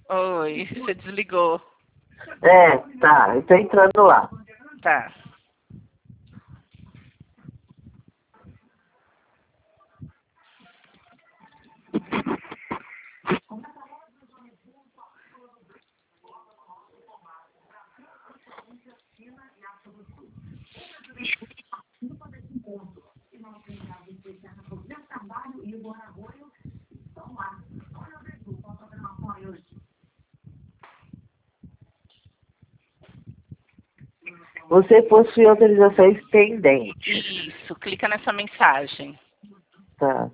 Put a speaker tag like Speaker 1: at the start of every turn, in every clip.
Speaker 1: Oi, você desligou.
Speaker 2: É, tá, eu tô entrando lá.
Speaker 1: Tá.
Speaker 2: Você possui autorizações pendentes.
Speaker 1: Isso, clica nessa mensagem.
Speaker 2: Tá.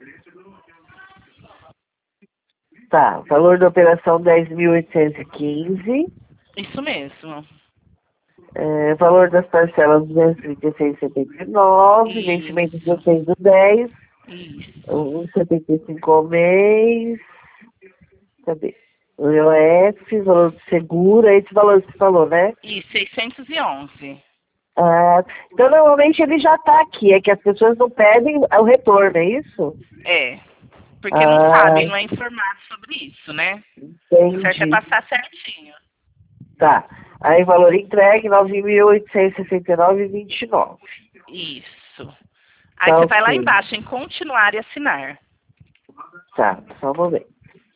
Speaker 2: Tá, valor da operação 10.815.
Speaker 1: Isso mesmo.
Speaker 2: Valor das parcelas 236,79. Vencimento
Speaker 1: Isso.
Speaker 2: 16/10.
Speaker 1: Isso.
Speaker 2: 1,75 ao mês. Cadê? O IOF, valor de seguro, é esse valor que você falou, né?
Speaker 1: E 611.
Speaker 2: Ah, então, normalmente ele já está aqui, é que as pessoas não pedem o retorno, é isso?
Speaker 1: É. Porque não
Speaker 2: Ah,
Speaker 1: sabem, não é informado sobre isso, né? O certo é
Speaker 2: entendi.
Speaker 1: passar certinho.
Speaker 2: Tá. Aí, valor entregue, 9.869,29.
Speaker 1: Isso. Aí
Speaker 2: Tá
Speaker 1: você vai lá
Speaker 2: ok.
Speaker 1: embaixo em continuar e assinar.
Speaker 2: Tá, só um momento.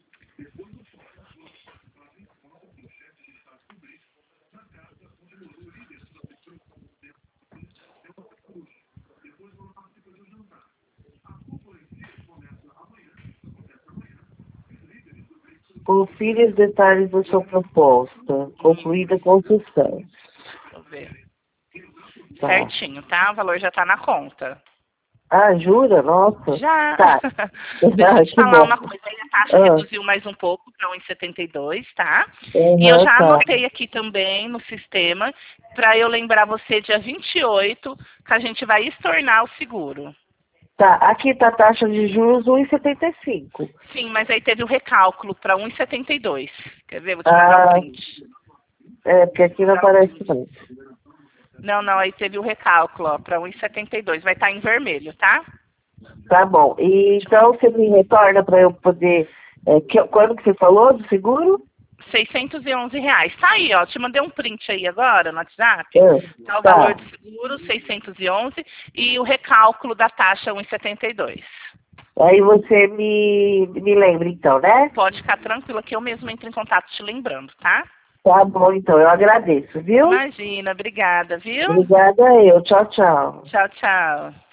Speaker 2: Confira os detalhes da sua proposta. Concluída a construção.
Speaker 1: Deixa eu ver.
Speaker 2: Tá.
Speaker 1: Certinho, tá? O valor já tá na conta.
Speaker 2: Ah, jura? Nossa.
Speaker 1: Já.
Speaker 2: Tá.
Speaker 1: Deixa eu te
Speaker 2: Que
Speaker 1: falar
Speaker 2: bom.
Speaker 1: uma coisa. Aí a taxa
Speaker 2: Ah,
Speaker 1: reduziu mais um pouco para 1,72, tá? E eu já
Speaker 2: tá.
Speaker 1: anotei aqui também no sistema para eu lembrar você dia 28 que a gente vai estornar o seguro.
Speaker 2: Tá, aqui tá a taxa de juros 1,75.
Speaker 1: Sim, mas aí teve o recálculo para 1,72. Quer ver? Vou te mandar o
Speaker 2: Ah,
Speaker 1: print.
Speaker 2: porque aqui não aparece não.
Speaker 1: Não, não, aí teve o recálculo, ó, para 1,72. Vai estar em vermelho, tá?
Speaker 2: Tá bom. E então você me retorna para eu poder. Quando que você falou do seguro?
Speaker 1: R$ 611. Tá aí, ó. Te mandei um print aí agora no WhatsApp.
Speaker 2: Ah,
Speaker 1: Tá o valor
Speaker 2: tá.
Speaker 1: de seguro, 611, e o recálculo da taxa 1,72.
Speaker 2: Aí você me lembra então, né?
Speaker 1: Pode ficar tranquila que eu mesmo entro em contato te lembrando, tá?
Speaker 2: Tá bom, então. Eu agradeço, viu?
Speaker 1: Imagina, obrigada, viu?
Speaker 2: Obrigada eu. Tchau, tchau.
Speaker 1: Tchau, tchau.